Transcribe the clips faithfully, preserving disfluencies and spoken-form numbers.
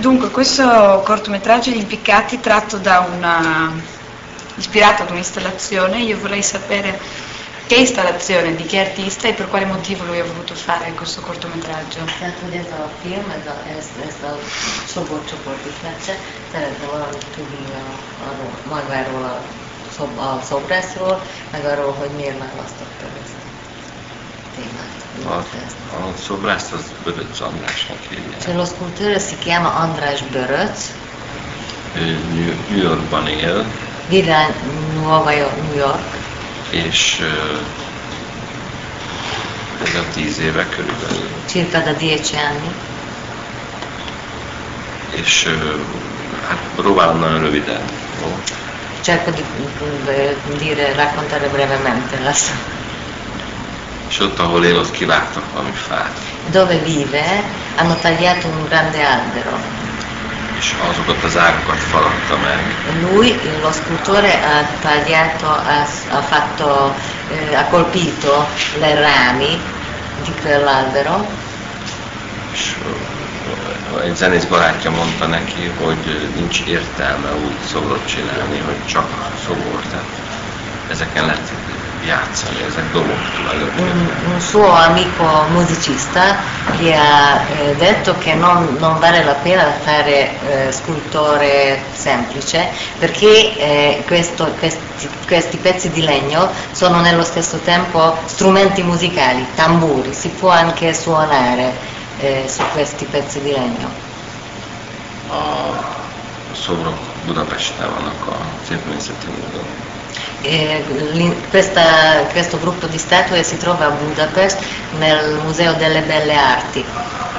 Dunque, questo cortometraggio di Impiccati tratto da una ispirato ad un'installazione. Io vorrei sapere che installazione, di che artista e per quale motivo lui ha voluto fare questo cortometraggio. Tehát, hogy ez a film, ez a, ezt, ezt a szoborcsoport ismertse, szeretne valamit tudni a, arról, magáról a, szob, a szobrászról, meg arról, hogy miért választotta ezt a témát. A, a szobrászt az Böröc Andrásnak hívják. Cioè lo scultore si chiama András Böröc. Ő New Yorkban él. Vive a Nuova York, New York. És ez a tíz éve körülbelül. Circa da dieci anni. És hát próbálom nagyon röviden. Cerco di dire, raccontare brevemente la storia. És ott, ahol él, ott kivágtak valami fát. Dove vive hanno tagliato un grande albero. És azokat az ágakat falatta meg. Lui, lo scultore, ha tagliato, ha, ha fatto, eh, ha colpito le rami di quell'albero. És egy zenész barátja mondta neki, hogy nincs értelme úgy szobrot csinálni, hogy csak szobor. Tehát ezeken lehet játszani, ezek dobok un, un suo amico musicista gli ha eh, detto che non, non vale la pena fare eh, scultore semplice perché eh, questo, questi, questi pezzi di legno sono nello stesso tempo strumenti musicali, tamburi, si può anche suonare eh, su questi pezzi di legno. A szobrok Budapesten vannak a Szépművészeti Múzeumban. Eh, questa, questo gruppo di statue si trova a Budapest nel Museo delle Belle Arti.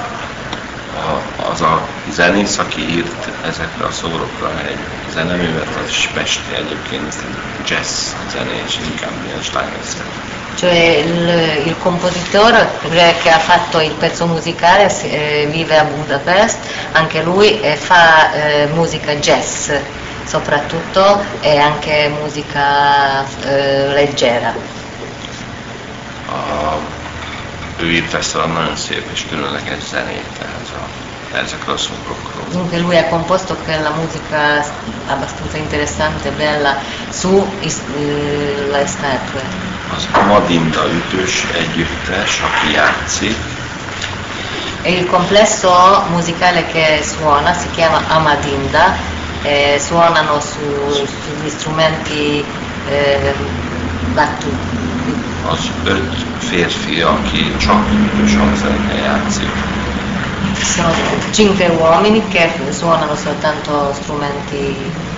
A, az a zenész, aki írt ezekre a szobrokra egy zeneművet, az is pesti egyébként, jazz zenés, inkább ilyen slágerszerű. Cioè il, il compositore che ha fatto il pezzo musicale eh, vive a Budapest, anche lui e fa eh, musica jazz soprattutto e anche musica eh, leggera. A, ő írt ezt a nagyon szép és különleges zenét ehhez a, ezekről a szobrokról. Dunque lui ha composto quella musica abbastanza interessante e bella su is, eh, le statue. Az Amadinda ütős együttes, aki játszik. E il complesso musicale che suona si chiama Amadinda. Eh, suonano su, sugli strumenti eh, battuti. Az öt férfi, aki csak ütős hangszerekkel játszik. Sono cinque uomini che suonano soltanto strumenti.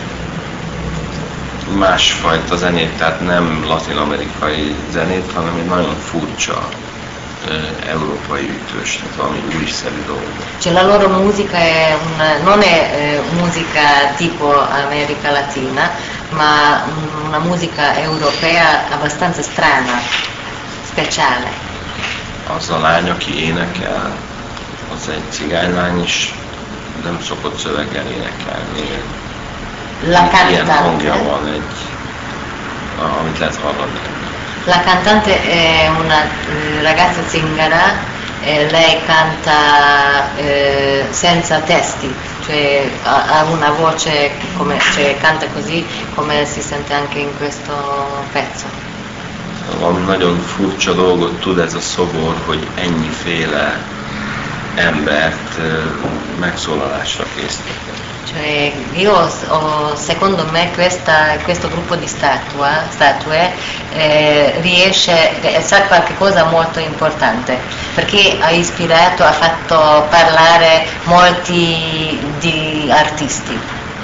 Másfajta zenét, tehát nem latin-amerikai zenét, hanem egy nagyon furcsa európai ütős, tehát valami újszerű dolog. Cioè la loro musica è una, non è eh, musica tipo America Latina, ma una musica europea abbastanza strana, speciale. Az a lány, aki énekel, az egy cigánylány is, nem szokott szöveggel énekelni. La Ilyen cantante. hangja van egy, amit lehet hallani. La cantante è una eh, ragazza zingara e lei canta eh, senza testi, cioè ha, ha una voce, come, cioè canta così come si sente anche in questo pezzo. Valami nagyon furcsa dolgot tud ez a szobor, hogy ennyiféle embert megszólalásra készített. Cioè io ho, secondo me questa, questo gruppo di statua, statue eh, riesce, eh, sa qualche cosa molto importante perché ha ispirato, ha fatto parlare molti di artisti.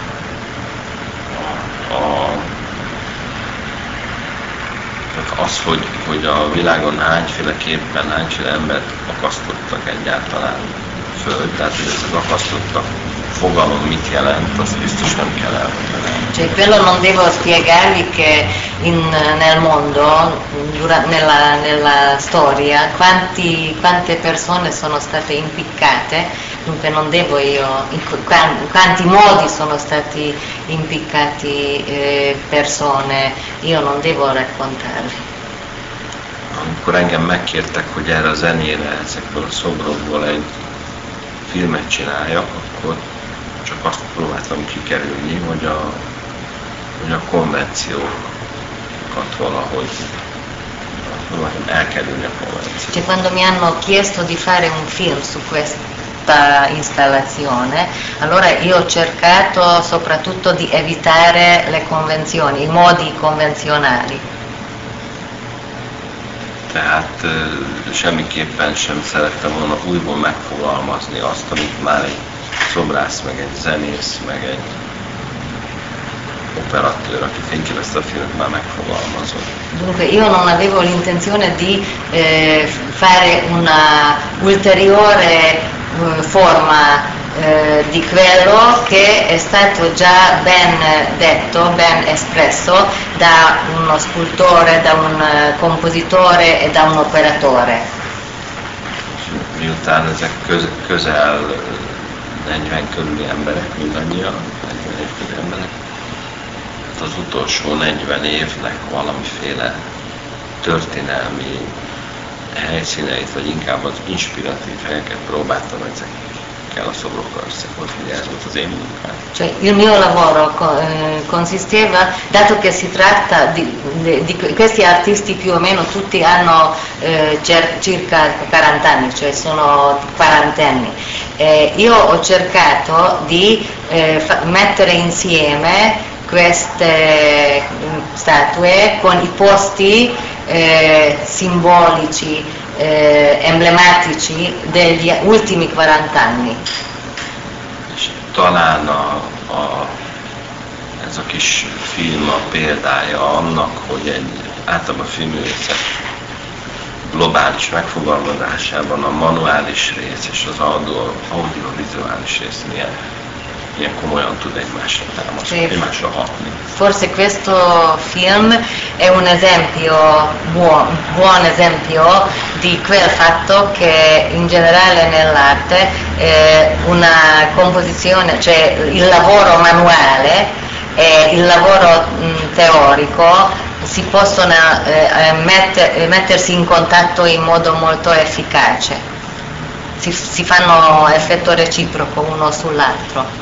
A, tehát az, hogy, hogy a világon hányféleképpen, hányféle embert akasztottak egyáltalán föl, tehát hogy ez az akasztottak fogalom mit jelent, azt biztos nem kell elmondani. Cioè quello non devo spiegarvi che in, nel mondo, dura, nella, nella storia, quanti, quante persone sono state impiccate, dunque non devo io, in, in quanti modi sono stati impiccati eh, persone, io non devo raccontarvi. Amikor engem megkértek, hogy erre a zenére, ezekből a szobrokból egy filmet csináljak, akkor csak azt próbáltam kikerülni, hogy a, hogy a konvenciókat valahogy próbáltam elkerülni a konvenciót. Cioè, quando mi hanno chiesto di fare un film su questa installazione, allora io ho cercato soprattutto di evitare le convenzioni, i modi convenzionali. Tehát semmiképpen sem szerettem volna újból megfogalmazni azt, amit már egy szobrász, meg egy zenész, meg egy operatőr, aki fényképezte a filmet, már megfogalmazott. Dunque io non avevo l'intenzione di eh, fare una ulteriore eh, forma eh, di quello che è stato già ben detto, ben espresso da uno scultore, da un uh, compositore e da un operatore. Miután ezek köz, közel negyven körüli emberek, mindannyian, negyven év körüli emberek, az utolsó negyven évnek valamiféle történelmi helyszíneit, vagy inkább az inspiratív helyeket próbáltam ezekkel a szobrokkal összehozni, ez volt az én munkám. Cioè il mio lavoro co- eh, consisteva, dato che si tratta di, di, di questi artisti più o meno tutti hanno eh, cer- circa quaranta anni, cioè sono quarantenni, eh, io ho cercato di eh, fa- mettere insieme queste statue con i posti eh, simbolici, eh, emblematici degli ultimi quaranta anni. És talán a, a, ez a kis film a példája annak, hogy egy általában a filmművészet globális megfogalmazásában a manuális rész és az audio, audiovizuális rész milyen milyen komolyan tud egymásra támasztani, egymásra hatni. Forse questo film è un esempio, buon, buon esempio di quel fatto che in generale nell'arte eh, una composizione, cioè il lavoro manuale e il lavoro mh, teorico si possono eh, metter, mettersi in contatto in modo molto efficace, si, si fanno effetto reciproco uno sull'altro.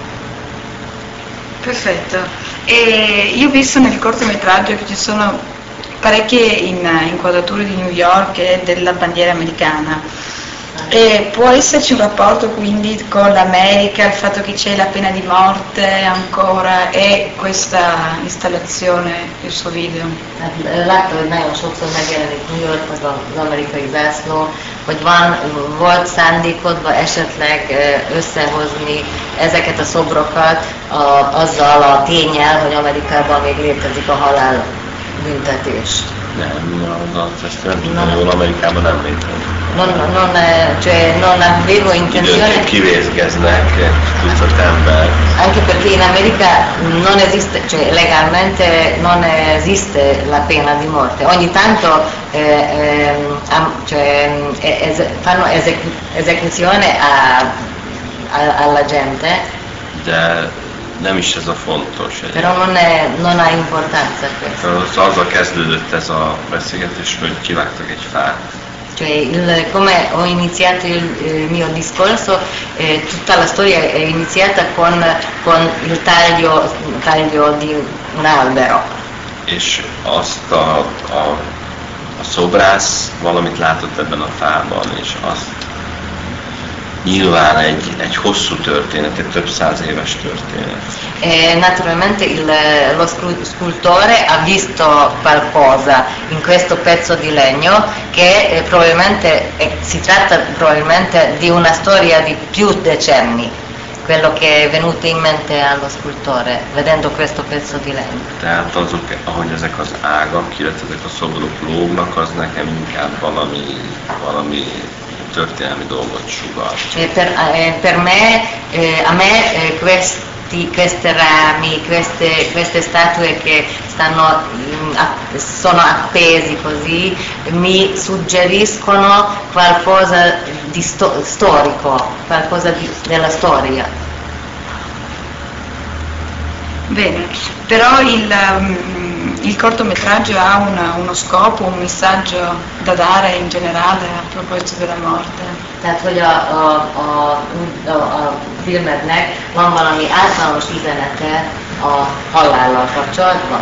Perfetto. E io ho visto nel cortometraggio che ci sono parecchie in, inquadrature di New York e della bandiera americana. E può esserci un rapporto quindi con l'America, il fatto che c'è la pena di morte ancora e questa installazione, il suo video? Láttam, hogy nagyon sokszor megjelenik New Yorkban az amerikai zászló, hogy van, volt szándékodva esetleg összehozni ezeket a szobrokat a, azzal a ténnyel, hogy Amerikában még létezik a halálbüntetés. Nem, az ezt jól Amerikában nem létezik. Non, non, cioè, non avevo intenzione. Időnként kivézgeznek tucat ember. Anche perché in America non esiste, cioè legalmente non esiste la pena di morte. Ogni tanto eh, eh, cioè, es, fanno esecu, esecuzione a, a, alla gente. De nem is ez a fontos. Però non, è, non ha importanza questo. Azzal kezdődött ez a beszélgetés, hogy kivágtak egy fát. Cioè, il, come ho iniziato il, il mio discorso, eh, tutta la storia è iniziata con, con il taglio, taglio di un albero. És azt a, a, a szobrász valamit látott ebben a fában, és azt nyilván egy, egy hosszú történet, egy több száz éves történet. E naturalmente il, lo scultore ha visto qualcosa in questo pezzo di legno che eh, probabilmente eh, si tratta probabilmente di una storia di più decenni, quello che è venuto in mente allo scultore vedendo questo pezzo di legno. Tehát azok, ahogy ezek az ágak, illetve ezek a szobrok lógnak, az nekem inkább valami, valami történelmi dolgot sugal. E per, eh, per me, eh, a me eh, questi, queste rami, queste, queste statue che stanno, in, a, sono appesi così, mi suggeriscono qualcosa di sto, storico, qualcosa di, della storia. Bene, però il, um, il cortometraggio ha una, uno scopo, un messaggio da dare in generale a proposito della morte? Tehát, hogy a, a, a, a, a filmednek van valami általános üzenete a halállal kapcsolatban?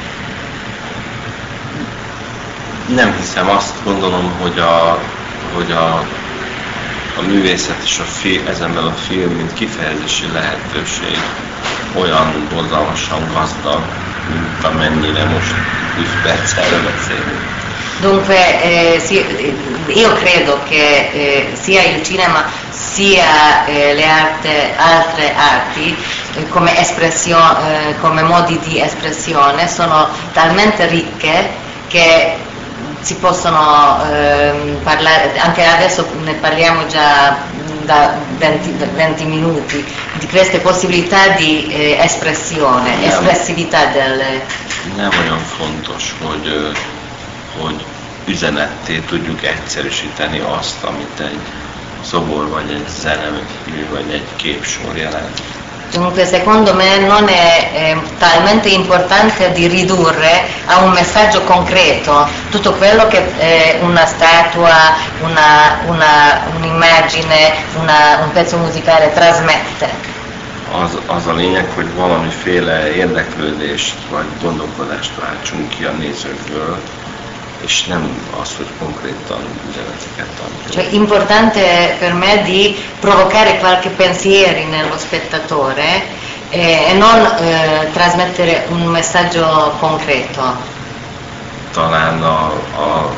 Nem hiszem, azt gondolom, hogy a, hogy a, a művészet és a film, ezen belül a film, mint kifejezési lehetőség olyan borzalmasan gazdag, mint amennyire most húsz perccel beszélünk. Dunque, eh, sì, io credo che eh, sia il cinema sia eh, le arte, altre arti eh, come, espressio- eh, come modi di espressione sono talmente ricche che si possono eh, parlare, anche adesso ne parliamo già da venti minuti, di queste possibilità di eh, espressione, Nem. espressività delle... Nem olyan fontos, hogy, hogy üzenetté tudjuk egyszerűsíteni azt, amit egy szobor, vagy egy zenemű, vagy egy képsor jelent. Dunque, secondo me non è eh, talmente importante di ridurre a un messaggio concreto tutto quello che eh, una statua, una, una, un'immagine, una, un pezzo musicale trasmette. Az, az a lényeg, hogy valamiféle érdeklődést vagy gondolkodást váltsunk ki a nézőkből, és nem az, hogy konkrétan üzeneteket tanulunk. Cioè, importante per me di provocare qualche pensieri nello spettatore eh, e non eh, trasmettere un messaggio concreto. Talán a, a,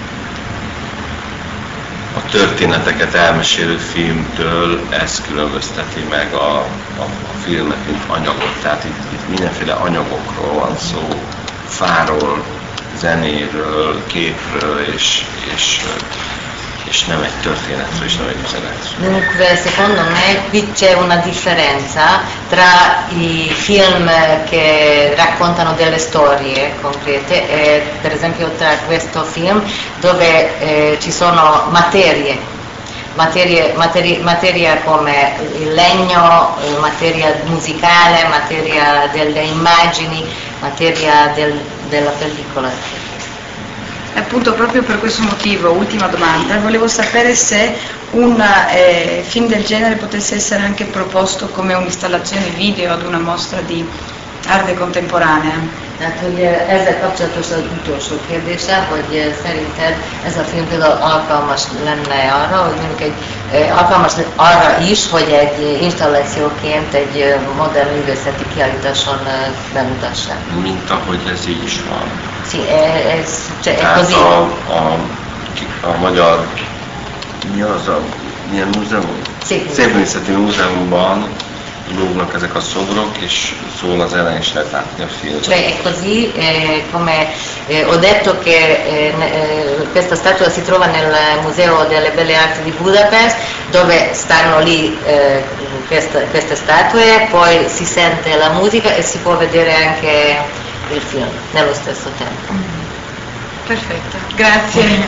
a történeteket elmesélő filmtől ez különbözteti meg a, a, a filmet, mint anyagot. Tehát itt, itt mindenféle anyagokról van szó, fáról, zenéről, képről, és, és, és nem egy történetről, és nem egy üzenetről. Dunque, secondo me qui c'è una differenza tra i film che raccontano delle storie concrete e per esempio tra questo film dove eh, ci sono materie, materie, materie, materia come il legno, eh, materia musicale, materia delle immagini, materia del, della pellicola. Appunto, proprio per questo motivo, ultima domanda, volevo sapere se un eh, film del genere potesse essere anche proposto come un'installazione video ad una mostra di arte contemporanea. Tehát, hogy ezzel kapcsolatos az utolsó kérdése, hogy szerinted ez a film például alkalmas lenne arra, hogy mondjuk egy, alkalmas arra is, hogy egy installációként egy modern művészeti kiállításon bemutassák. Mint ahogy ez így is van. Sì, ez, cioè, è Tehát così. a, a, a magyar, mi az a, milyen múzeum? Szépművészeti Múzeumban lógnak ezek a szobrok, és szól az elején is lehet látni a filmet. Cioè è così, eh, come eh, ho detto che eh, eh, questa statua si trova nel Museo delle Belle Arti di Budapest, dove stanno lì eh, questa, queste statue, poi si sente la musica e si può vedere anche il film nello stesso tempo. Perfetto, grazie.